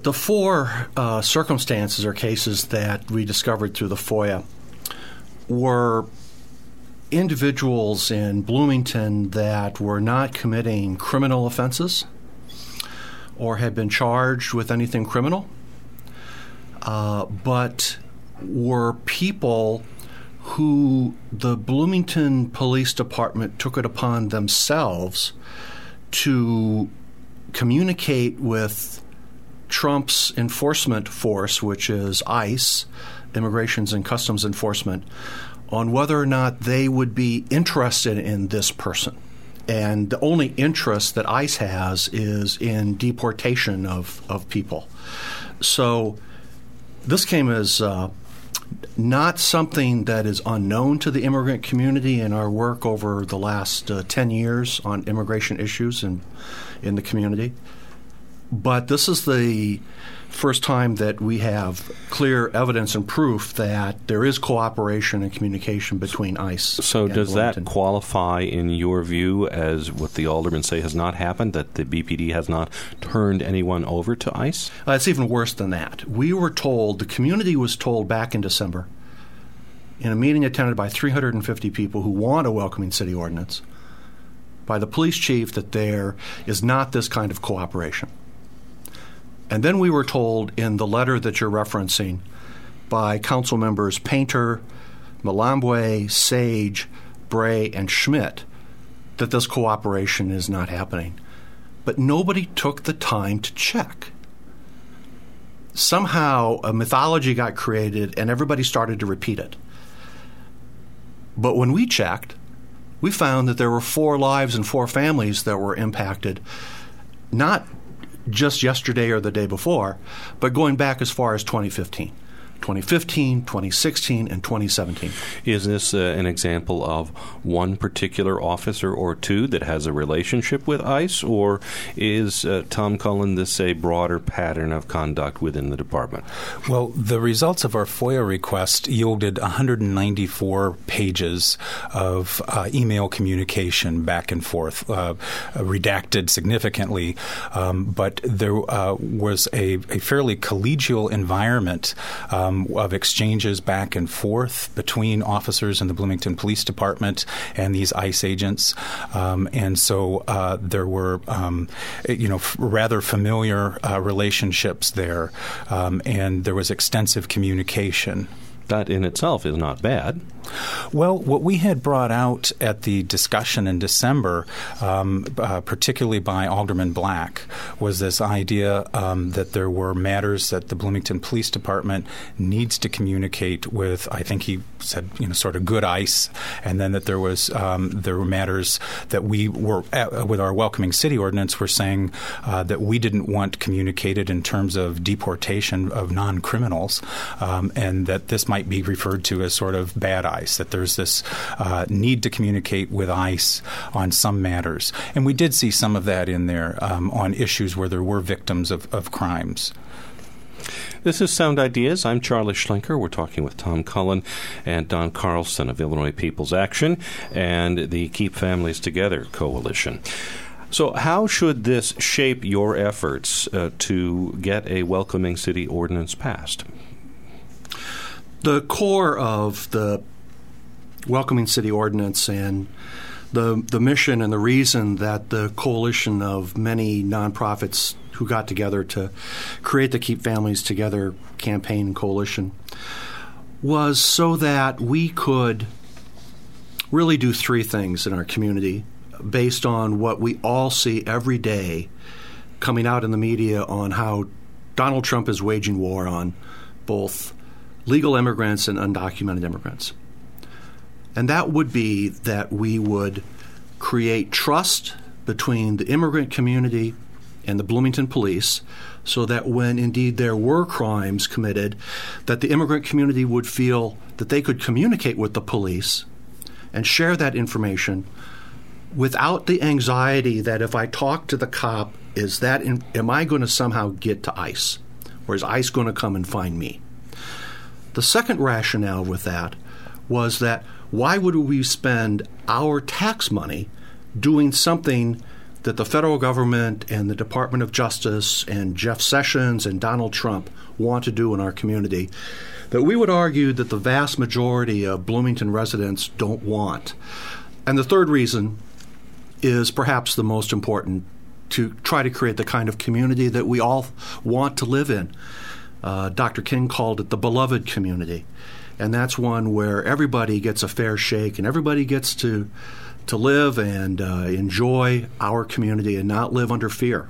The four circumstances or cases that we discovered through the FOIA were individuals in Bloomington that were not committing criminal offenses or had been charged with anything criminal, but were people who the Bloomington Police Department took it upon themselves to communicate with Trump's enforcement force, which is ICE, Immigrations and Customs Enforcement, on whether or not they would be interested in this person. And the only interest that ICE has is in deportation of people. So this came as not something that is unknown to the immigrant community in our work over the last 10 years on immigration issues in the community. But this is the first time that we have clear evidence and proof that there is cooperation and communication between ICE So and does Bloomington. that qualify, in your view, as what the aldermen say has not happened, that the BPD has not turned anyone over to ICE? It's even worse than that. We were told, the community was told back in December, in a meeting attended by 350 people who want a welcoming city ordinance, by the police chief that there is not this kind of cooperation. And then we were told in the letter that you're referencing by council members Painter, Malambwe, Sage, Bray, and Schmidt that this cooperation is not happening. But nobody took the time to check. Somehow a mythology got created and everybody started to repeat it. But when we checked, we found that there were 4 lives and 4 families that were impacted, not just yesterday or the day before, but going back as far as 2015. 2015, 2016, and 2017. Is this an example of one particular officer or two that has a relationship with ICE, or is, Tom Cullen, this a broader pattern of conduct within the department? Well, the results of our FOIA request yielded 194 pages of email communication back and forth, redacted significantly, but there was a fairly collegial environment of exchanges back and forth between officers in the Bloomington Police Department and these ICE agents. And so there were, rather familiar relationships there, and there was extensive communication. That in itself is not bad. Well, what we had brought out at the discussion in December, particularly by Alderman Black, was this idea that there were matters that the Bloomington Police Department needs to communicate with, I think he said, sort of good ICE, and then that there were matters that we were, with our Welcoming City Ordinance, were saying that we didn't want communicated in terms of deportation of non-criminals, and that this might be referred to as sort of bad ICE, that there's this need to communicate with ICE on some matters. And we did see some of that in there on issues where there were victims of crimes. This is Sound Ideas. I'm Charlie Schlenker. We're talking with Tom Cullen and Don Carlson of Illinois People's Action and the Keep Families Together Coalition. So how should this shape your efforts to get a Welcoming City Ordinance passed? The core of the Welcoming City Ordinance and the mission and the reason that the coalition of many nonprofits who got together to create the Keep Families Together campaign and coalition was so that we could really do 3 things in our community based on what we all see every day coming out in the media on how Donald Trump is waging war on both legal immigrants and undocumented immigrants. And that would be that we would create trust between the immigrant community and the Bloomington police so that when indeed there were crimes committed, that the immigrant community would feel that they could communicate with the police and share that information without the anxiety that if I talk to the cop, am I going to somehow get to ICE? Or is ICE going to come and find me? The second rationale with that was that why would we spend our tax money doing something that the federal government and the Department of Justice and Jeff Sessions and Donald Trump want to do in our community that we would argue that the vast majority of Bloomington residents don't want. And the third reason is perhaps the most important, to try to create the kind of community that we all want to live in. Dr. King called it the beloved community. And that's one where everybody gets a fair shake and everybody gets to live and enjoy our community and not live under fear.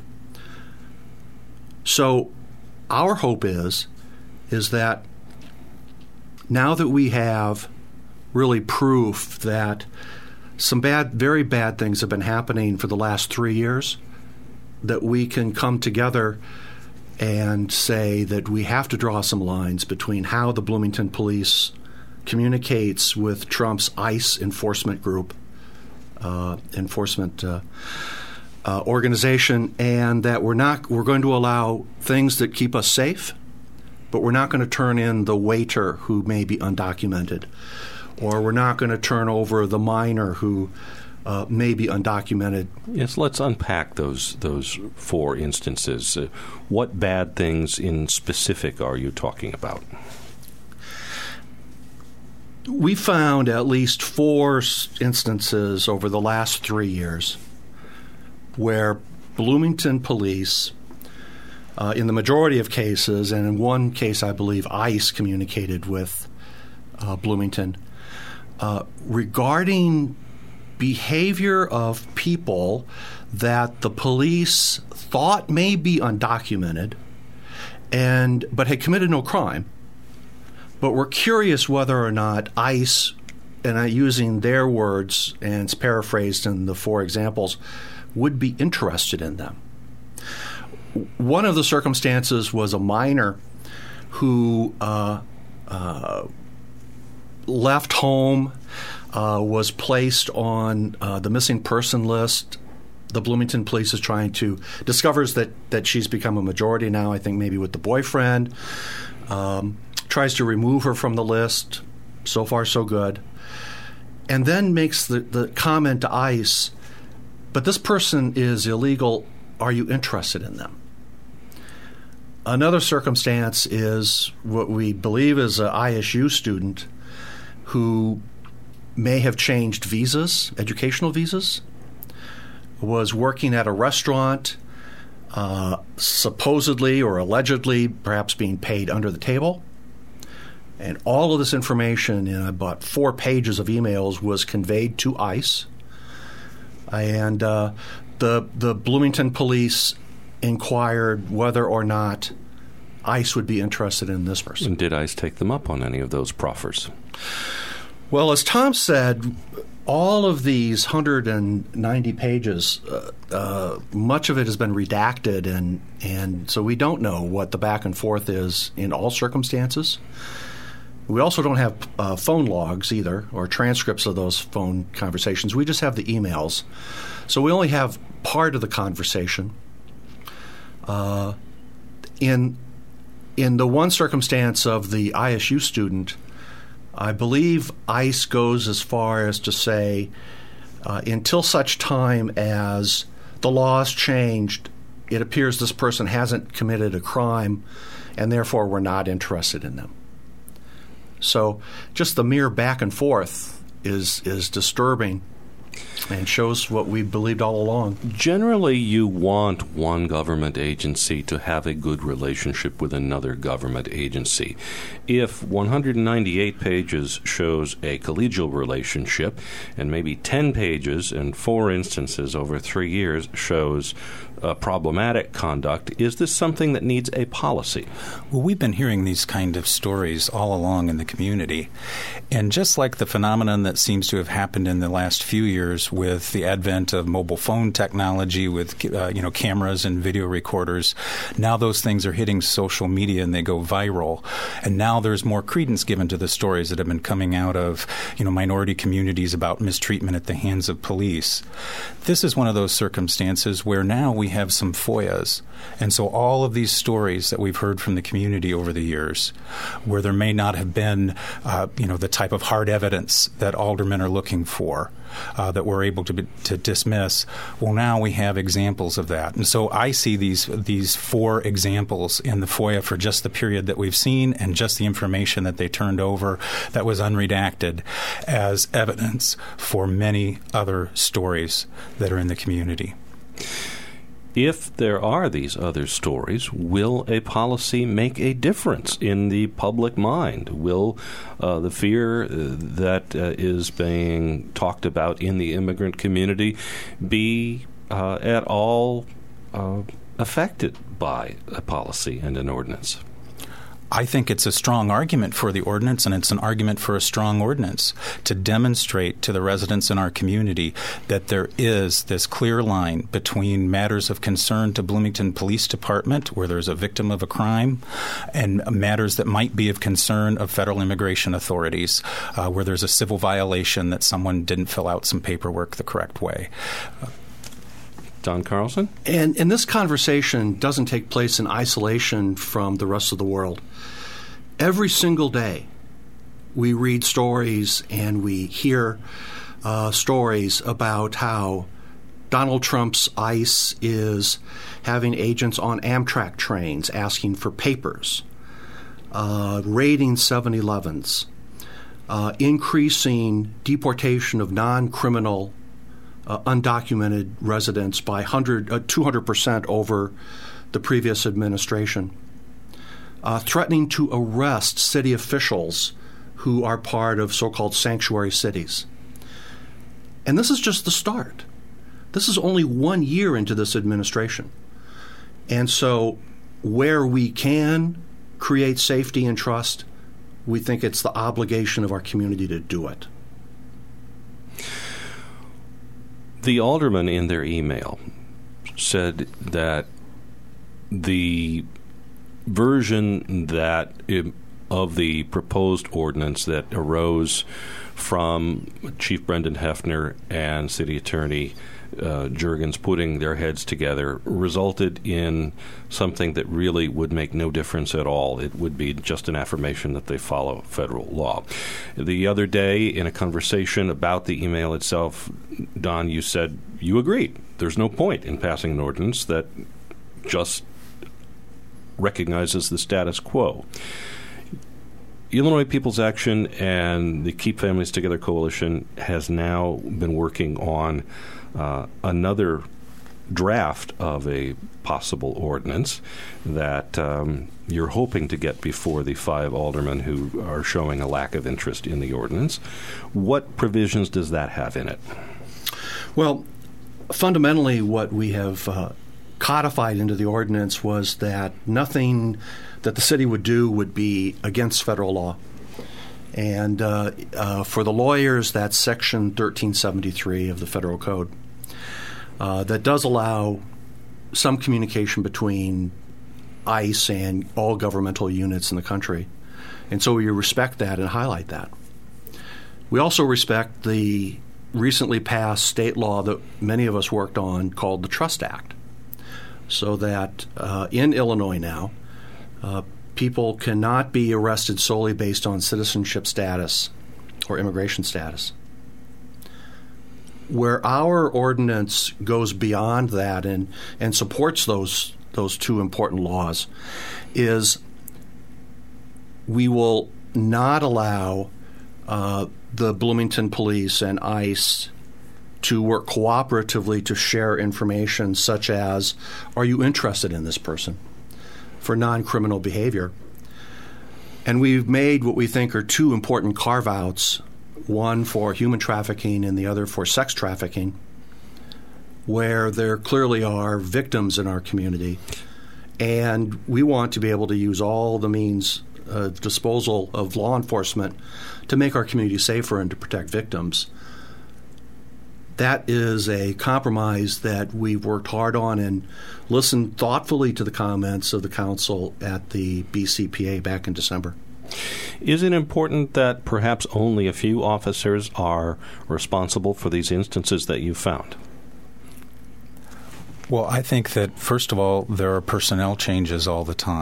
So our hope is that now that we have really proof that some very bad things have been happening for the last 3 years, that we can come together and say that we have to draw some lines between how the Bloomington Police communicates with Trump's ICE enforcement group, organization, and that we're going to allow things that keep us safe, but we're not going to turn in the waiter who may be undocumented, or we're not going to turn over the minor who may be undocumented. Yes, let's unpack those 4 instances. What bad things in specific are you talking about? We found at least 4 instances over the last 3 years where Bloomington Police, in the majority of cases, and in one case I believe ICE communicated with Bloomington, regarding behavior of people that the police thought may be undocumented but had committed no crime, but were curious whether or not ICE, and using their words and it's paraphrased in the 4 examples, would be interested in them. One of the circumstances was a minor who left home, was placed on the missing person list. The Bloomington Police is discovers that she's become a majority now, I think maybe with the boyfriend, tries to remove her from the list. So far, so good. And then makes the comment to ICE, but this person is illegal. Are you interested in them? Another circumstance is what we believe is an ISU student who may have changed visas, educational visas, was working at a restaurant, supposedly or allegedly perhaps being paid under the table. And all of this information in about 4 pages of emails was conveyed to ICE. And the Bloomington Police inquired whether or not ICE would be interested in this person. And did ICE take them up on any of those proffers? Well, as Tom said, all of these 190 pages, much of it has been redacted, and so we don't know what the back and forth is in all circumstances. We also don't have phone logs either, or transcripts of those phone conversations. We just have the emails. So we only have part of the conversation. In the one circumstance of the ISU student, I believe ICE goes as far as to say, until such time as the laws changed, it appears this person hasn't committed a crime, and therefore we're not interested in them. So just the mere back and forth is disturbing and shows what we believed all along. Generally, you want one government agency to have a good relationship with another government agency. If 198 pages shows a collegial relationship, and maybe 10 pages and 4 instances over 3 years shows problematic conduct, is this something that needs a policy? Well, we've been hearing these kind of stories all along in the community. And just like the phenomenon that seems to have happened in the last few years with the advent of mobile phone technology with cameras and video recorders, now those things are hitting social media and they go viral. And now there's more credence given to the stories that have been coming out of minority communities about mistreatment at the hands of police. This is one of those circumstances where now we have some FOIAs. And so all of these stories that we've heard from the community over the years, where there may not have been the type of hard evidence that aldermen are looking for, that we're able to dismiss. Well, now we have examples of that. And so I see these 4 examples in the FOIA for just the period that we've seen and just the information that they turned over that was unredacted as evidence for many other stories that are in the community. If there are these other stories, will a policy make a difference in the public mind? Will the fear that is being talked about in the immigrant community be at all affected by a policy and an ordinance? I think it's a strong argument for the ordinance, and it's an argument for a strong ordinance to demonstrate to the residents in our community that there is this clear line between matters of concern to Bloomington Police Department, where there's a victim of a crime, and matters that might be of concern of federal immigration authorities, where there's a civil violation that someone didn't fill out some paperwork the correct way. Don Carlson? And this conversation doesn't take place in isolation from the rest of the world. Every single day, we read stories and we hear stories about how Donald Trump's ICE is having agents on Amtrak trains asking for papers, raiding 7-Elevens, increasing deportation of non-criminal undocumented residents by 200% over the previous administration, threatening to arrest city officials who are part of so-called sanctuary cities. And this is just the start. This is only 1 year into this administration. And so where we can create safety and trust, we think it's the obligation of our community to do it. The aldermen in their email said that the version of the proposed ordinance that arose from Chief Brendan Hefner and City Attorney Juergens putting their heads together resulted in something that really would make no difference at all. It would be just an affirmation that they follow federal law. The other day, in a conversation about the email itself, Don, you said you agreed. There's no point in passing an ordinance that just recognizes the status quo. Illinois People's Action and the Keep Families Together Coalition has now been working on another draft of a possible ordinance that you're hoping to get before the 5 aldermen who are showing a lack of interest in the ordinance. What provisions does that have in it? Well, fundamentally what we have codified into the ordinance was that nothing that the city would do would be against federal law. And for the lawyers, that's Section 1373 of the Federal Code. That does allow some communication between ICE and all governmental units in the country. And so we respect that and highlight that. We also respect the recently passed state law that many of us worked on called the Trust Act, so that in Illinois now, people cannot be arrested solely based on citizenship status or immigration status. Where our ordinance goes beyond that and supports those 2 important laws is we will not allow the Bloomington Police and ICE to work cooperatively to share information such as, are you interested in this person, for non-criminal behavior. And we've made what we think are 2 important carve-outs, one for human trafficking and the other for sex trafficking, where there clearly are victims in our community. And we want to be able to use all the means disposal of law enforcement to make our community safer and to protect victims. That is a compromise that we've worked hard on and listened thoughtfully to the comments of the council at the BCPA back in December. Is it important that perhaps only a few officers are responsible for these instances that you found? Well, I think that, first of all, there are personnel changes all the time.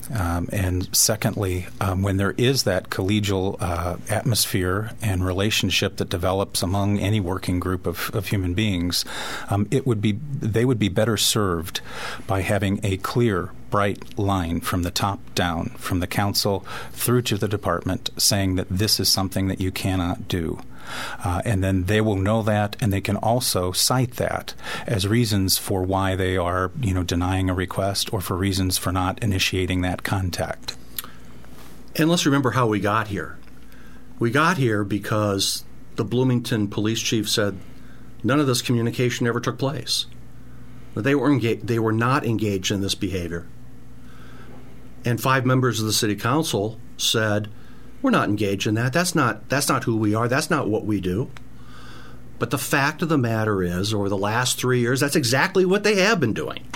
And secondly, when there is that collegial atmosphere and relationship that develops among any working group of human beings, they would be better served by having a clear, bright line from the top down, from the council through to the department, saying that this is something that you cannot do. And then they will know that, and they can also cite that as reasons for why they are, denying a request or for reasons for not initiating that contact. And let's remember how we got here. We got here because the Bloomington police chief said none of this communication ever took place. They were not engaged in this behavior. And 5 members of the city council said, we're not engaged in that. That's not who we are. That's not what we do. But the fact of the matter is, over the last 3 years, that's exactly what they have been doing.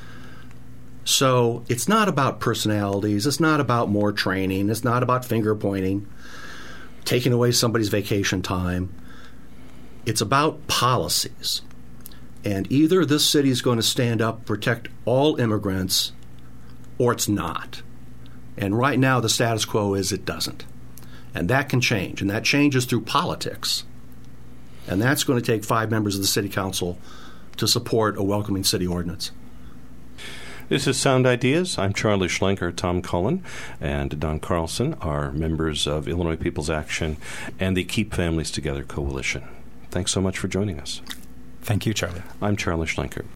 So it's not about personalities. It's not about more training. It's not about finger pointing, taking away somebody's vacation time. It's about policies. And either this city is going to stand up, protect all immigrants, or it's not. And right now, the status quo is it doesn't. And that can change, and that changes through politics. And that's going to take 5 members of the city council to support a welcoming city ordinance. This is Sound Ideas. I'm Charlie Schlenker. Tom Cullen and Don Carlson are members of Illinois People's Action and the Keep Families Together Coalition. Thanks so much for joining us. Thank you, Charlie. I'm Charlie Schlenker.